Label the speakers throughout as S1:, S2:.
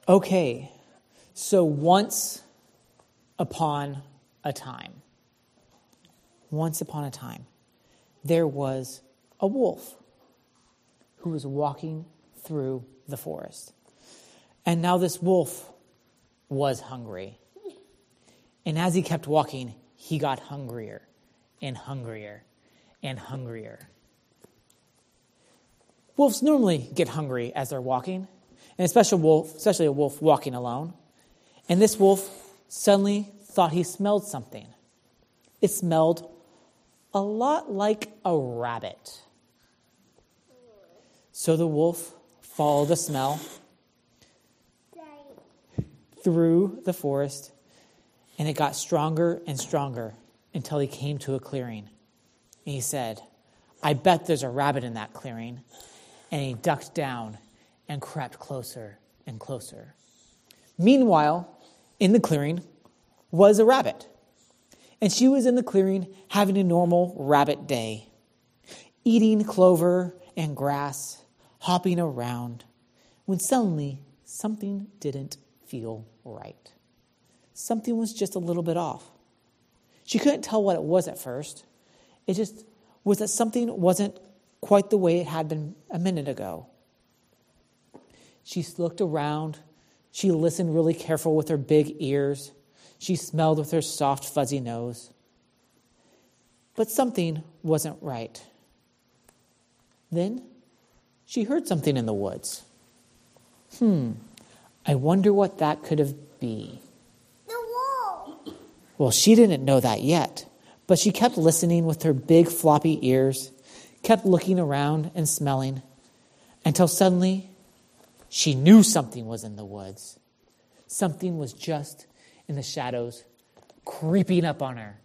S1: Okay, so once upon a time, there was a wolf who was walking through the forest. And now this wolf was hungry. And as he kept walking, he got hungrier and hungrier and hungrier. Wolves normally get hungry as they're walking, and especially a wolf walking alone. And this wolf suddenly thought he smelled something. It smelled a lot like a rabbit. So the wolf followed the smell through the forest, and it got stronger and stronger until he came to a clearing. And he said, "I bet there's a rabbit in that clearing." And he ducked down and crept closer and closer. Meanwhile, in the clearing was a rabbit. And she was in the clearing having a normal rabbit day, eating clover and grass, hopping around, when suddenly something didn't feel right. Something was just a little bit off. She couldn't tell what it was at first. It just was that something wasn't quite the way it had been a minute ago. She looked around. She listened really careful with her big ears. She smelled with her soft, fuzzy nose. But something wasn't right. Then she heard something in the woods. I wonder what that could have been.
S2: The wolf!
S1: Well, she didn't know that yet, but she kept listening with her big, floppy ears, kept looking around and smelling, until suddenly she knew something was in the woods. Something was just in the shadows, creeping up on her.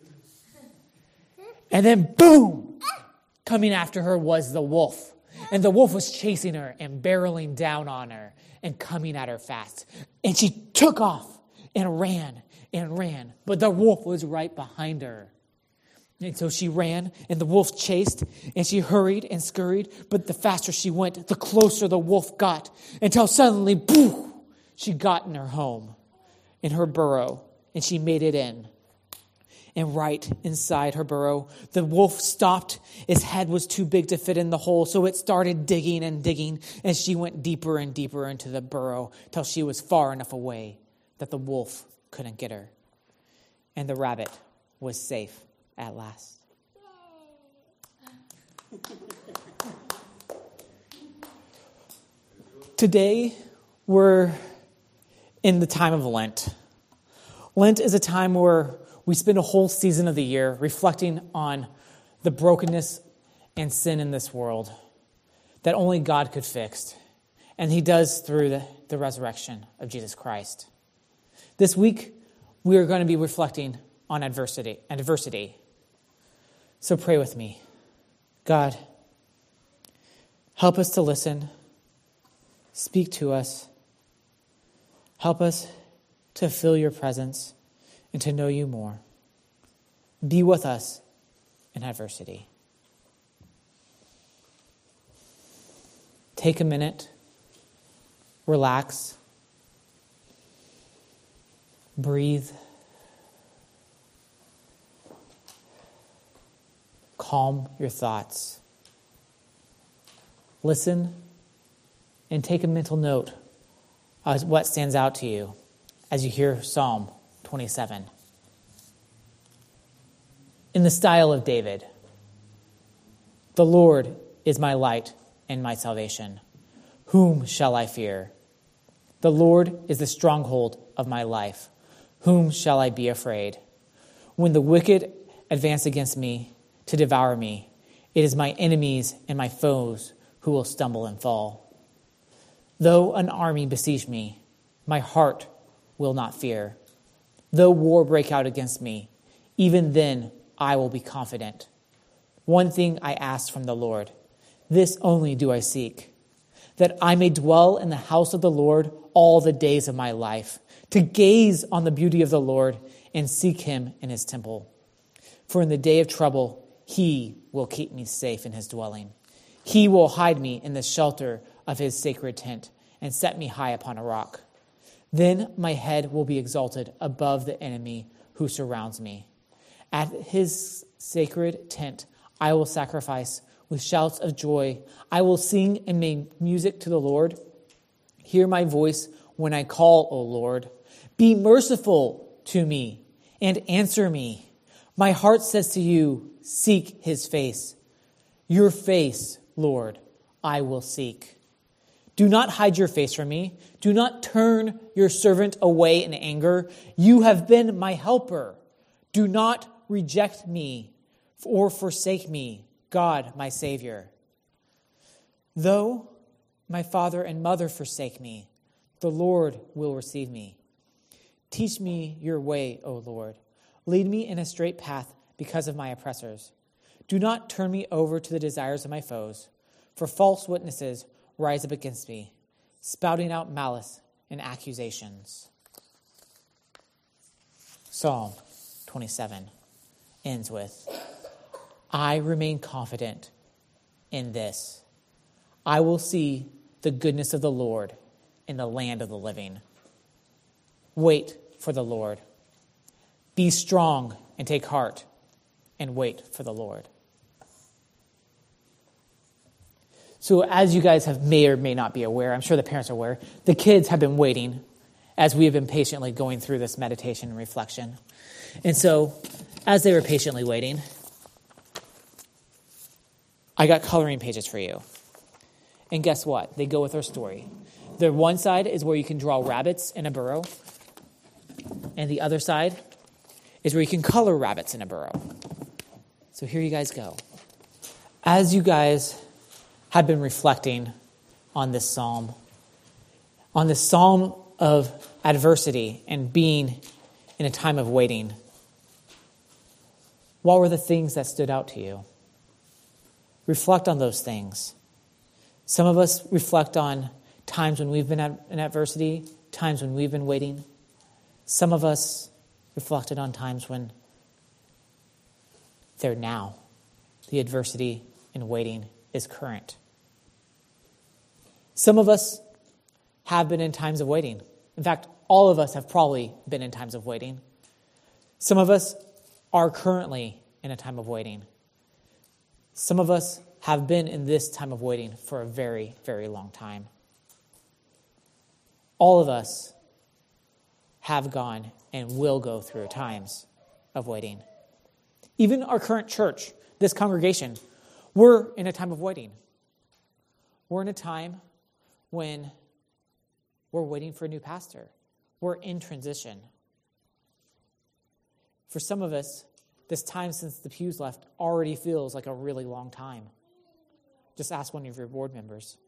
S1: And then, boom! Coming after her was the wolf. And the wolf was chasing her and barreling down on her and coming at her fast. And she took off and ran, but the wolf was right behind her. And so she ran, and the wolf chased, and she hurried and scurried, but the faster she went, the closer the wolf got, until suddenly, boo, she got in her home, in her burrow, and she made it in. And right inside her burrow, the wolf stopped. Its head was too big to fit in the hole, so it started digging and digging, and she went deeper and deeper into the burrow till she was far enough away that the wolf couldn't get her. And the rabbit was safe at last. Today, we're in the time of Lent. Lent is a time where we spend a whole season of the year reflecting on the brokenness and sin in this world that only God could fix. And he does through the resurrection of Jesus Christ. This week, we are going to be reflecting on adversity. So pray with me. God, help us to listen. Speak to us. Help us to feel your presence and to know you more. Be with us in adversity. Take a minute. Relax. Breathe. Calm your thoughts. Listen and take a mental note of what stands out to you as you hear Psalm 27. In the style of David, "The Lord is my light and my salvation. Whom shall I fear? The Lord is the stronghold of my life. Whom shall I be afraid? When the wicked advance against me to devour me, it is my enemies and my foes who will stumble and fall. Though an army besiege me, my heart will not fear. Though war break out against me, even then I will be confident. One thing I ask from the Lord, this only do I seek, that I may dwell in the house of the Lord all the days of my life, to gaze on the beauty of the Lord and seek him in his temple. For in the day of trouble, he will keep me safe in his dwelling. He will hide me in the shelter of his sacred tent and set me high upon a rock. Then my head will be exalted above the enemy who surrounds me. At his sacred tent I will sacrifice with shouts of joy. I will sing and make music to the Lord. Hear my voice when I call, O Lord. Be merciful to me and answer me. My heart says to you, seek his face. Your face, Lord, I will seek. Do not hide your face from me. Do not turn your servant away in anger. You have been my helper. Do not reject me or forsake me, God, my Savior. Though my father and mother forsake me, the Lord will receive me. Teach me your way, O Lord. Lead me in a straight path because of my oppressors. Do not turn me over to the desires of my foes, for false witnesses rise up against me, spouting out malice and accusations. Psalm 27 ends with, I remain confident in this. I will see the goodness of the Lord in the land of the living. Wait for the Lord. Be strong and take heart and wait for the Lord. So as you guys may or may not be aware, I'm sure the parents are aware, the kids have been waiting as we have been patiently going through this meditation and reflection. And so as they were patiently waiting, I got coloring pages for you. And guess what? They go with our story. The one side is where you can draw rabbits in a burrow. And the other side is where you can color rabbits in a burrow. So here you guys go. As you guys have been reflecting on this psalm of adversity and being in a time of waiting, what were the things that stood out to you? Reflect on those things. Some of us reflect on times when we've been in adversity, times when we've been waiting. Some of us reflected on times when they're now. The adversity and waiting is current. Some of us have been in times of waiting. In fact, all of us have probably been in times of waiting. Some of us are currently in a time of waiting. Some of us have been in this time of waiting for a very, very long time. All of us have gone and will go through times of waiting. Even our current church, this congregation, we're in a time of waiting. We're in a time when we're waiting for a new pastor. We're in transition. For some of us, this time since the pews left already feels like a really long time. Just ask one of your board members.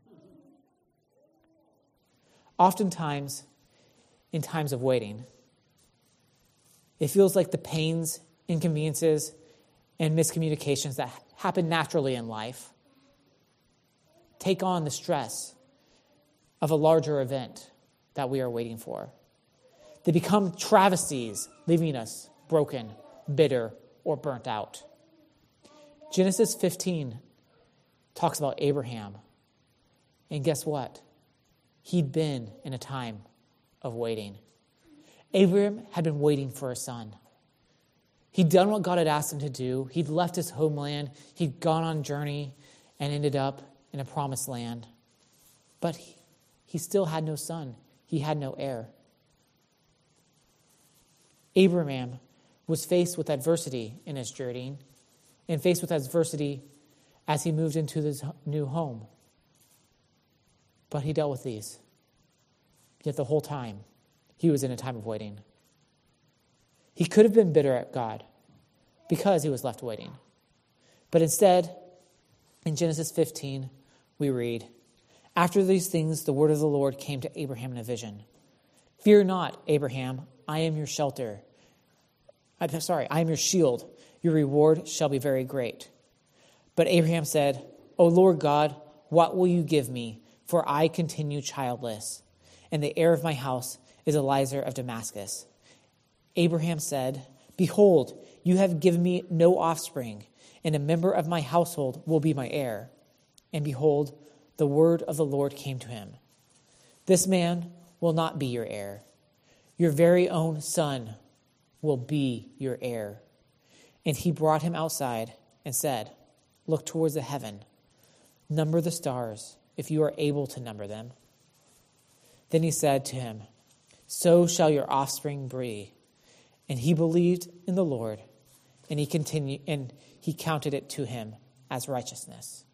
S1: Oftentimes, in times of waiting, it feels like the pains, inconveniences, and miscommunications that happen naturally in life take on the stress of a larger event that we are waiting for. They become travesties, leaving us broken, bitter, or burnt out. Genesis 15 talks about Abraham. And guess what? He'd been in a time of waiting. Abraham had been waiting for a son. He'd done what God had asked him to do. He'd left his homeland. He'd gone on a journey and ended up in a promised land. But he still had no son. He had no heir. Abraham was faced with adversity in his journey and faced with adversity as he moved into his new home. But he dealt with these. Yet the whole time, he was in a time of waiting. He could have been bitter at God because he was left waiting. But instead, in Genesis 15, we read, after these things, the word of the Lord came to Abraham in a vision. Fear not, Abraham, I am your shelter. I am your shield. Your reward shall be very great. But Abraham said, O Lord God, what will you give me? For I continue childless, and the heir of my house is Eliezer of Damascus. Abraham said, behold, you have given me no offspring, and a member of my household will be my heir. And behold, the word of the Lord came to him. This man will not be your heir. Your very own son will be your heir." And he brought him outside and said, "Look towards the heaven, number the stars, if you are able to number them." Then he said to him, "So shall your offspring be." And he believed in the Lord, and he counted it to him as righteousness.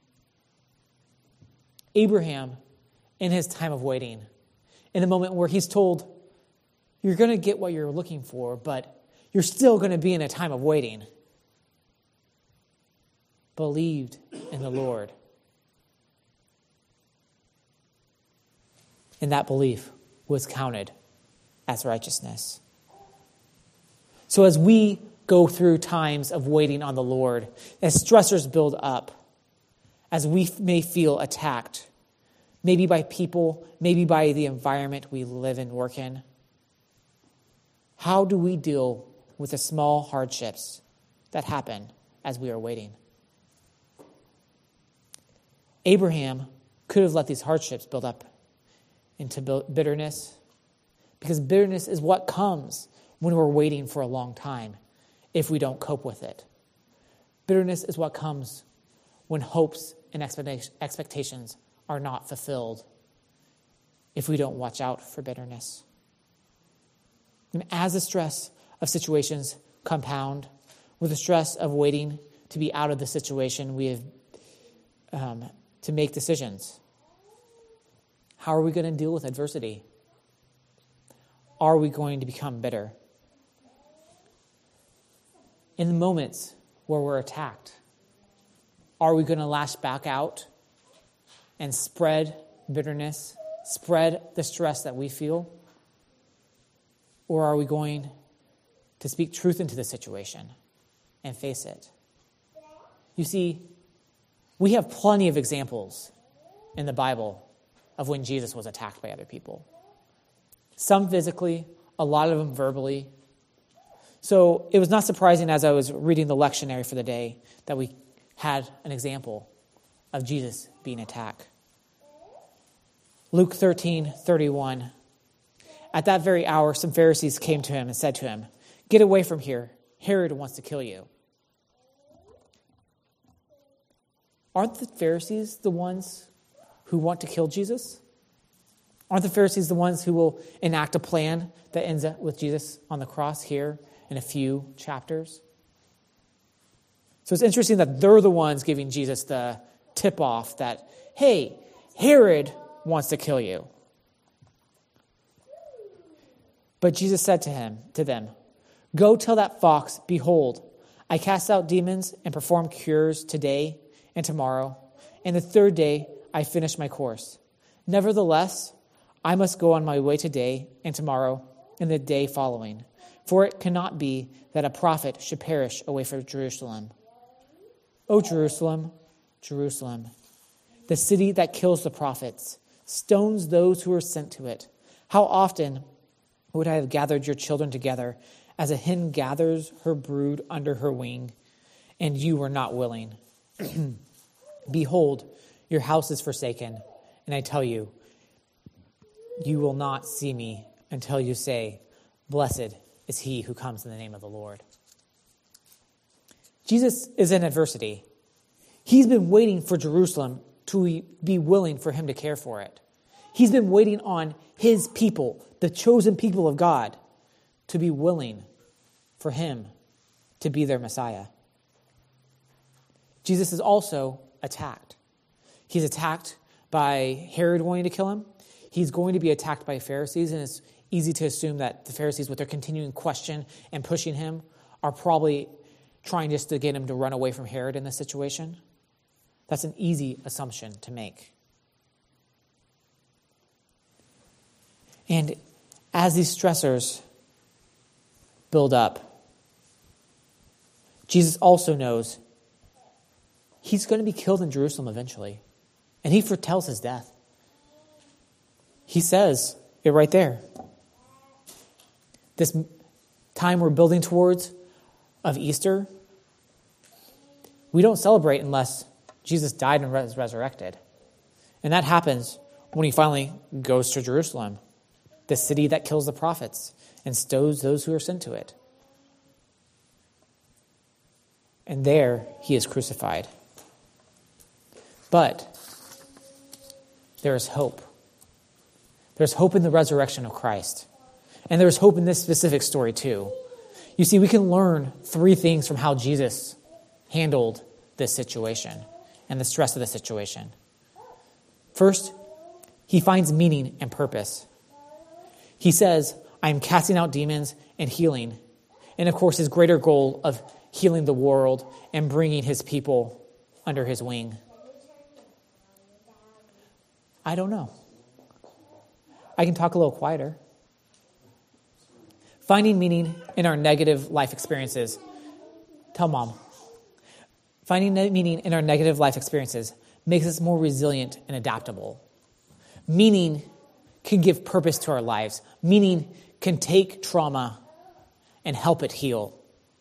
S1: Abraham, in his time of waiting, in the moment where he's told, you're going to get what you're looking for, but you're still going to be in a time of waiting, believed in the Lord. And that belief was counted as righteousness. So as we go through times of waiting on the Lord, as stressors build up, as we may feel attacked, maybe by people, maybe by the environment we live and work in, how do we deal with the small hardships that happen as we are waiting? Abraham could have let these hardships build up into bitterness, because bitterness is what comes when we're waiting for a long time if we don't cope with it. Bitterness is what comes when hopes and expectations are not fulfilled if we don't watch out for bitterness. And as the stress of situations compound, with the stress of waiting to be out of the situation, we have to make decisions. How are we going to deal with adversity? Are we going to become bitter? In the moments where we're attacked, are we going to lash back out and spread bitterness, spread the stress that we feel? Or are we going to speak truth into the situation and face it? You see, we have plenty of examples in the Bible of when Jesus was attacked by other people. Some physically, a lot of them verbally. So it was not surprising as I was reading the lectionary for the day that we had an example of Jesus being attacked. Luke 13:31. At that very hour, some Pharisees came to him and said to him, "Get away from here. Herod wants to kill you." Aren't the Pharisees the ones who want to kill Jesus? Aren't the Pharisees the ones who will enact a plan that ends up with Jesus on the cross here in a few chapters? So it's interesting that they're the ones giving Jesus the tip-off that, hey, Herod wants to kill you. But Jesus said to them, "Go tell that fox, behold, I cast out demons and perform cures today and tomorrow, and the third day I finish my course. Nevertheless, I must go on my way today and tomorrow and the day following, for it cannot be that a prophet should perish away from Jerusalem. O Jerusalem, Jerusalem, the city that kills the prophets, stones those who are sent to it. How often would I have gathered your children together as a hen gathers her brood under her wing, and you were not willing. Behold, your house is forsaken, and I tell you, you will not see me until you say, blessed is he who comes in the name of the Lord." Jesus is in adversity. He's been waiting for Jerusalem to be willing for him to care for it. He's been waiting on his people, the chosen people of God, to be willing for him to be their Messiah. Jesus is also attacked. He's attacked by Herod wanting to kill him. He's going to be attacked by Pharisees, and it's easy to assume that the Pharisees, with their continuing question and pushing him, are probably trying just to get him to run away from Herod in this situation. That's an easy assumption to make. And as these stressors build up, Jesus also knows he's going to be killed in Jerusalem eventually. And he foretells his death. He says it right there. This time we're building towards of Easter, we don't celebrate unless Jesus died and was resurrected. And that happens when he finally goes to Jerusalem. the city that kills the prophets and stones those who are sent to it. And there he is crucified. But there is hope. There's hope in the resurrection of Christ. And there's hope in this specific story too. You see, we can learn 3 things from how Jesus handled this situation and the stress of the situation. First, he finds meaning and purpose. He says, I'm casting out demons and healing. And of course, his greater goal of healing the world and bringing his people under his wing. I don't know. I can talk a little quieter. Finding meaning in our negative life experiences. Tell Mom. Finding meaning in our negative life experiences makes us more resilient and adaptable. Meaning can give purpose to our lives. Meaning can take trauma and help it heal.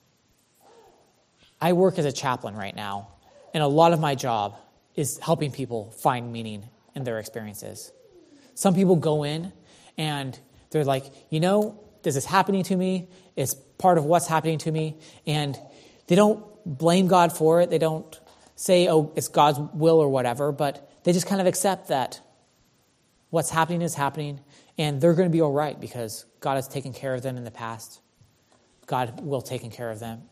S1: I work as a chaplain right now, and a lot of my job is helping people find meaning in their experiences. Some people go in and they're like, this is happening to me. It's part of what's happening to me. And they don't blame God for it. They don't say, it's God's will or whatever, but they just kind of accept that what's happening is happening, and they're going to be all right because God has taken care of them in the past. God will take care of them.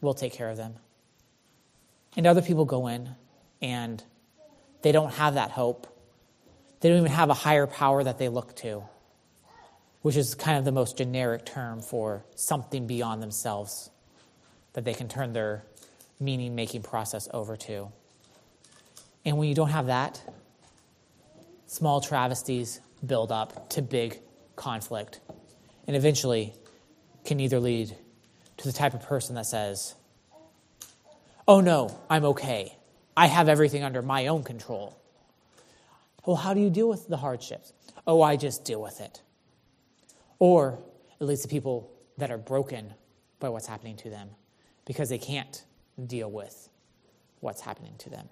S1: And other people go in and they don't have that hope. They don't even have a higher power that they look to, which is kind of the most generic term for something beyond themselves that they can turn their meaning-making process over to. And when you don't have that, small travesties build up to big conflict and eventually can either lead to the type of person that says, oh no, I'm okay. I have everything under my own control. Well, how do you deal with the hardships? Oh, I just deal with it. Or it leads to people that are broken by what's happening to them because they can't deal with what's happening to them.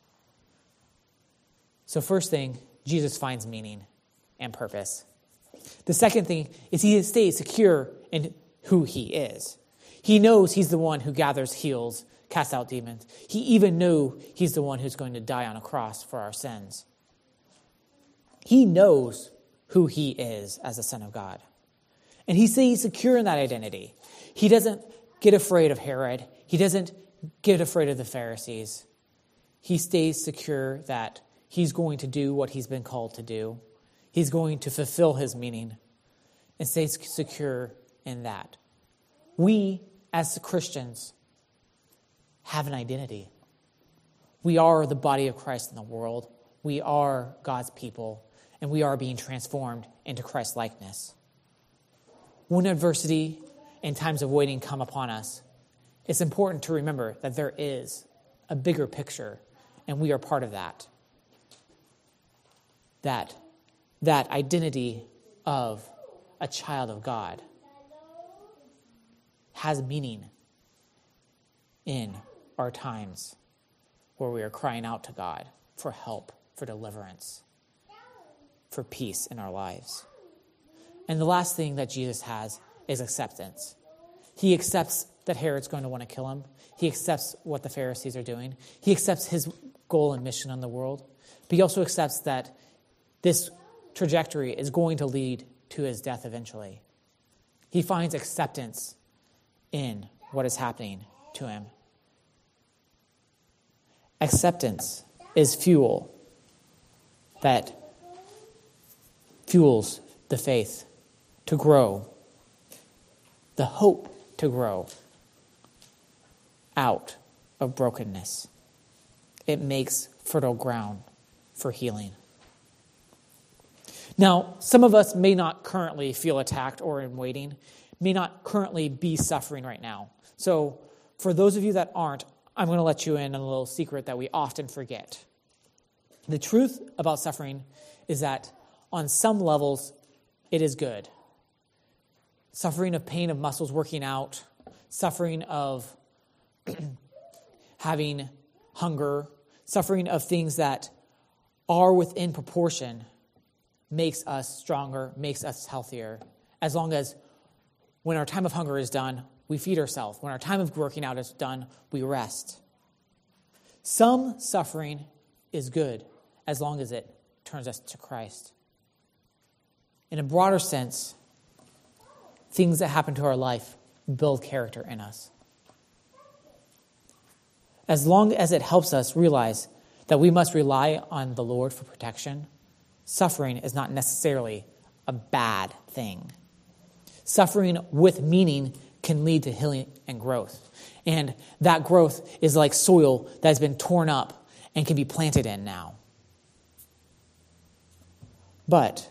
S1: So first thing, Jesus finds meaning and purpose. The second thing is he stays secure in who he is. He knows he's the one who gathers, heals, casts out demons. He even knew he's the one who's going to die on a cross for our sins. He knows who he is as the Son of God. And he stays secure in that identity. He doesn't get afraid of Herod. He doesn't get afraid of the Pharisees. He stays secure that he's going to do what he's been called to do. He's going to fulfill his meaning and stays secure in that. We, as Christians, have an identity. We are the body of Christ in the world. We are God's people, and we are being transformed into Christ's likeness. When adversity and times of waiting come upon us, it's important to remember that there is a bigger picture, and we are part of that. That identity of a child of God has meaning in our times where we are crying out to God for help, for deliverance, for peace in our lives. And the last thing that Jesus has is acceptance. He accepts that Herod's going to want to kill him. He accepts what the Pharisees are doing. He accepts his goal and mission on the world. But he also accepts that this trajectory is going to lead to his death eventually. He finds acceptance in what is happening to him. Acceptance is fuel that fuels the faith to grow, the hope to grow out of brokenness. It makes fertile ground for healing. Now, some of us may not currently feel attacked or in waiting, may not currently be suffering right now. So for those of you that aren't, I'm going to let you in on a little secret that we often forget. The truth about suffering is that on some levels, it is good. Suffering of pain of muscles working out, suffering of having hunger, suffering of things that are within proportion makes us stronger, makes us healthier, as long as when our time of hunger is done, we feed ourselves. When our time of working out is done, we rest. Some suffering is good as long as it turns us to Christ. In a broader sense, things that happen to our life build character in us. As long as it helps us realize that we must rely on the Lord for protection, suffering is not necessarily a bad thing. Suffering with meaning can lead to healing and growth. And that growth is like soil that has been torn up and can be planted in now. But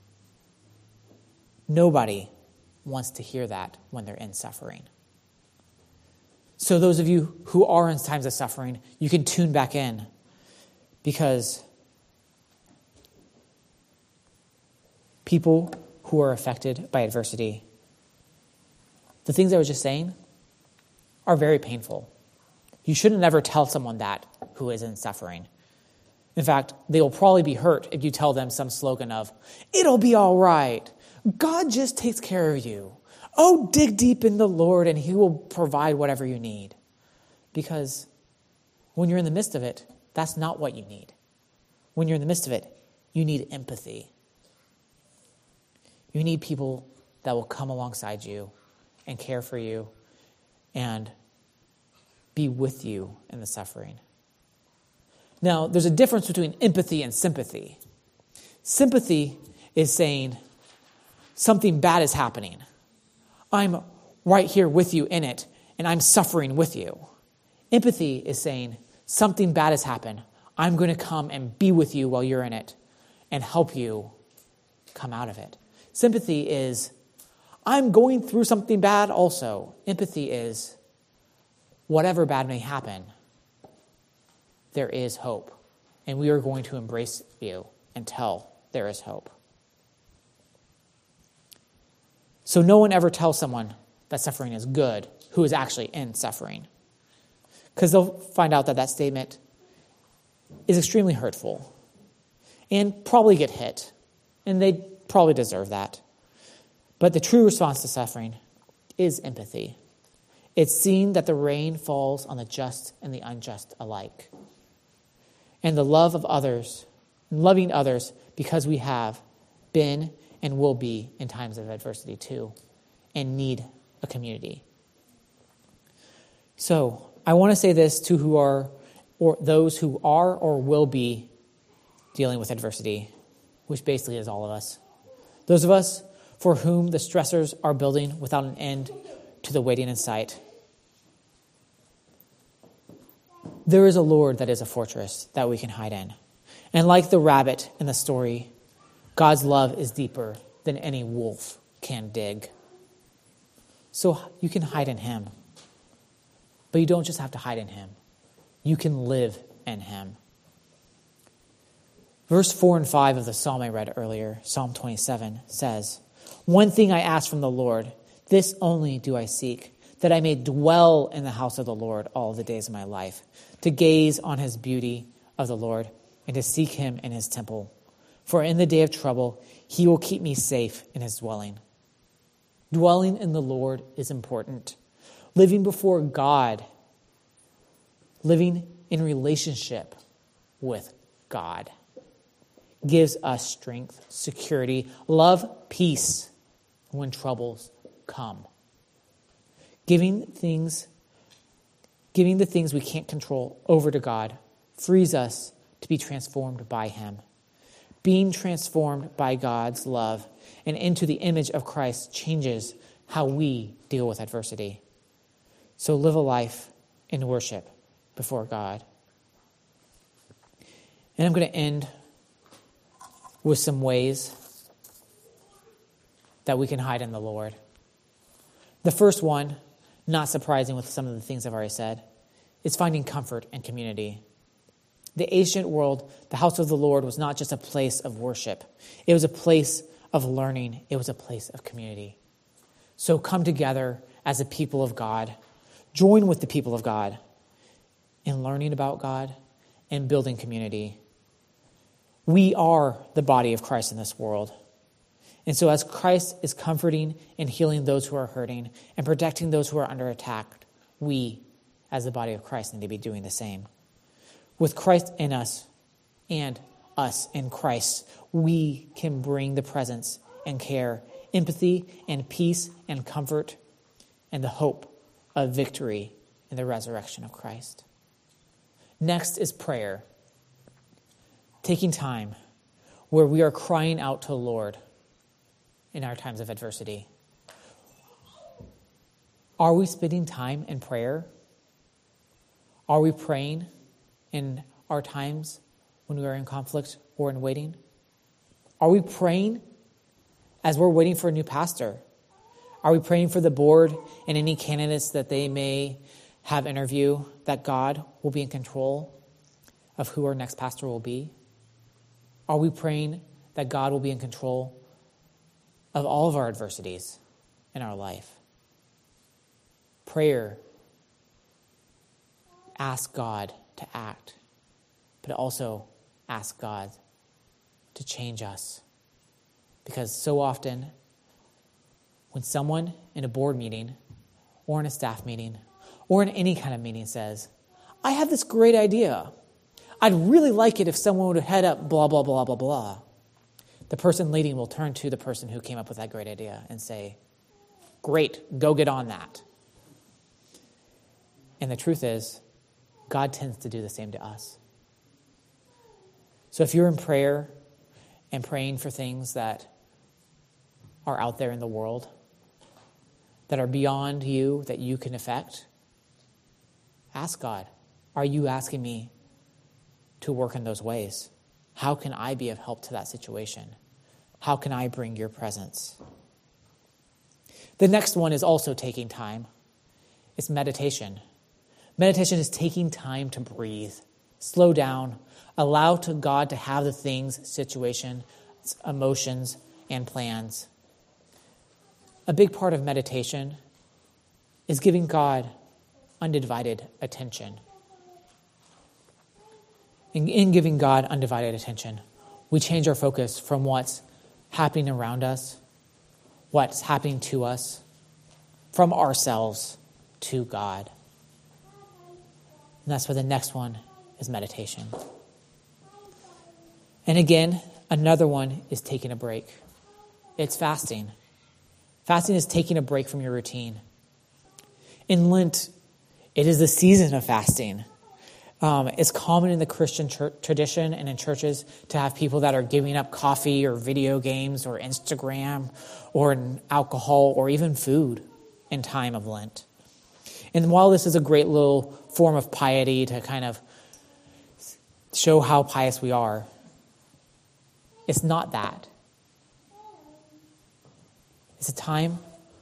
S1: nobody wants to hear that when they're in suffering. So those of you who are in times of suffering, you can tune back in, because people who are affected by adversity, the things I was just saying, are very painful. You shouldn't ever tell someone that who is in suffering. In fact, they will probably be hurt if you tell them some slogan of, "It'll be all right. God just takes care of you. Oh, dig deep in the Lord and he will provide whatever you need." Because when you're in the midst of it, that's not what you need. When you're in the midst of it, you need empathy. You need people that will come alongside you and care for you and be with you in the suffering. Now, there's a difference between empathy and sympathy. Sympathy is saying something bad is happening. I'm right here with you in it, and I'm suffering with you. Empathy is saying something bad has happened. I'm going to come and be with you while you're in it and help you come out of it. Sympathy is, I'm going through something bad also. Empathy is, whatever bad may happen, there is hope. And we are going to embrace you until there is hope. So no one ever tells someone that suffering is good who is actually in suffering, because they'll find out that that statement is extremely hurtful and probably get hit, and they probably deserve that. But the true response to suffering is empathy. It's seeing that the rain falls on the just and the unjust alike, and the love of others, loving others because we have been and will be in times of adversity too, and need a community. So I want to say this to who are, or those who are or will be dealing with adversity, which basically is all of us. Those of us for whom the stressors are building without an end to the waiting in sight. There is a Lord that is a fortress that we can hide in. And like the rabbit in the story, God's love is deeper than any wolf can dig. So you can hide in him. But you don't just have to hide in him. You can live in him. Verse 4 and 5 of the psalm I read earlier, Psalm 27, says, "One thing I ask from the Lord, this only do I seek, that I may dwell in the house of the Lord all the days of my life, to gaze on his beauty of the Lord and to seek him in his temple. For in the day of trouble, he will keep me safe in his dwelling." Dwelling in the Lord is important. Living before God, living in relationship with God, gives us strength, security, love, peace when troubles come. Giving the things we can't control over to God frees us to be transformed by him. Being transformed by God's love and into the image of Christ changes how we deal with adversity. So live a life in worship before God. And I'm going to end with some ways that we can hide in the Lord. The first one, not surprising with some of the things I've already said, is finding comfort and community. The ancient world, the house of the Lord, was not just a place of worship. It was a place of learning. It was a place of community. So come together as a people of God. Join with the people of God in learning about God and building community. We are the body of Christ in this world. And so as Christ is comforting and healing those who are hurting and protecting those who are under attack, we, as the body of Christ, need to be doing the same. With Christ in us and us in Christ, we can bring the presence and care, empathy and peace and comfort and the hope of victory in the resurrection of Christ. Next is prayer. Taking time where we are crying out to the Lord in our times of adversity. Are we spending time in prayer? Are we praying in our times when we are in conflict or in waiting? Are we praying as we're waiting for a new pastor? Are we praying for the board and any candidates that they may have interview, that God will be in control of who our next pastor will be? Are we praying that God will be in control of all of our adversities in our life? Prayer asks God to act, but also asks God to change us. Because so often, when someone in a board meeting or in a staff meeting or in any kind of meeting says, I have this great idea. I'd really like it if someone would head up blah, blah, blah, blah, blah. The person leading will turn to the person who came up with that great idea and say, great, go get on that. And the truth is, God tends to do the same to us. So if you're in prayer and praying for things that are out there in the world, that are beyond you, that you can affect, ask God, are you asking me to work in those ways? How can I be of help to that situation? How can I bring your presence? The next one is also taking time. It's meditation. Meditation is taking time to breathe, slow down, allow to God to have the things, situation, emotions, and plans. A big part of meditation is giving God undivided attention. In giving God undivided attention, we change our focus from what's happening around us, what's happening to us, from ourselves to God. And that's where the next one is meditation. And again, another one is taking a break. It's fasting. Fasting is taking a break from your routine. In Lent, it is the season of fasting. It's common in the Christian tradition and in churches to have people that are giving up coffee or video games or Instagram or alcohol or even food in time of Lent. And while this is a great little form of piety to kind of show how pious we are, it's not that. It's a time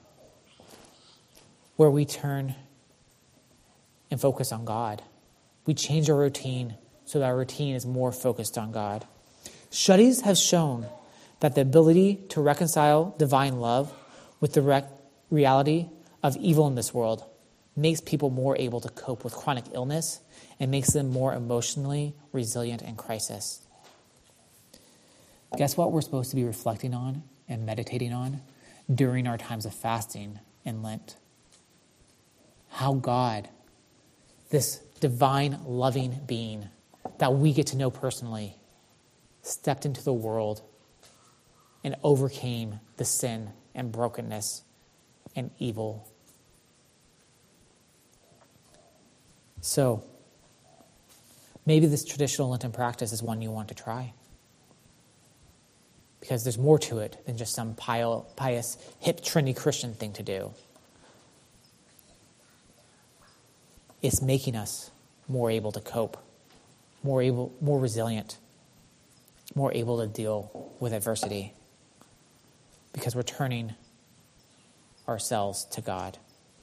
S1: where we turn and focus on God. We change our routine so that our routine is more focused on God. Studies have shown that the ability to reconcile divine love with the reality of evil in this world makes people more able to cope with chronic illness and makes them more emotionally resilient in crisis. Guess what we're supposed to be reflecting on and meditating on during our times of fasting in Lent? How God, this divine, loving being that we get to know personally, stepped into the world and overcame the sin and brokenness and evil. So, maybe this traditional Lenten practice is one you want to try. Because there's more to it than just some pious, hip, trendy Christian thing to do. It's making us more able to cope, more resilient, more able to deal with adversity. Because we're turning ourselves to God.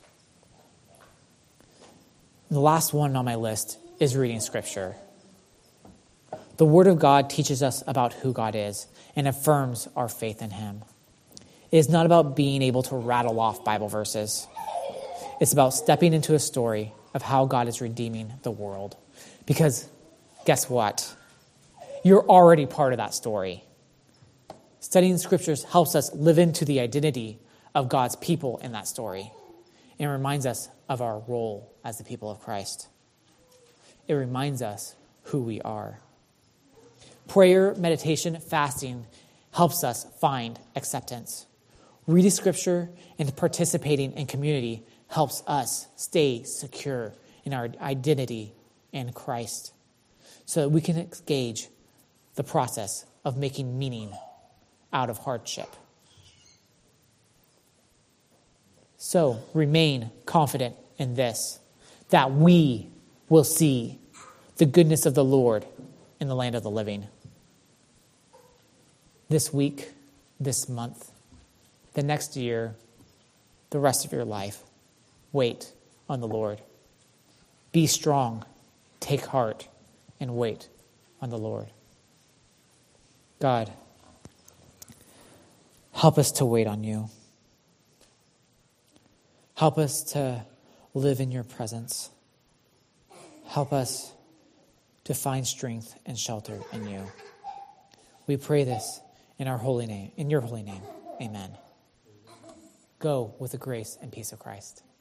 S1: The last one on my list is reading Scripture. The Word of God teaches us about who God is and affirms our faith in Him. It is not about being able to rattle off Bible verses. It's about stepping into a story of how God is redeeming the world. Because guess what? You're already part of that story. Studying scriptures helps us live into the identity of God's people in that story and reminds us of our role as the people of Christ. It reminds us who we are. Prayer, meditation, fasting helps us find acceptance. Reading scripture and participating in community helps us stay secure in our identity in Christ so that we can engage the process of making meaning out of hardship. So remain confident in this, that we will see the goodness of the Lord in the land of the living. This week, this month, the next year, the rest of your life, wait on the Lord. Be strong, take heart, and wait on the Lord. God, help us to wait on you. Help us to live in your presence. Help us to find strength and shelter in you. We pray this in our holy name, in your holy name. Amen. Go with the grace and peace of Christ.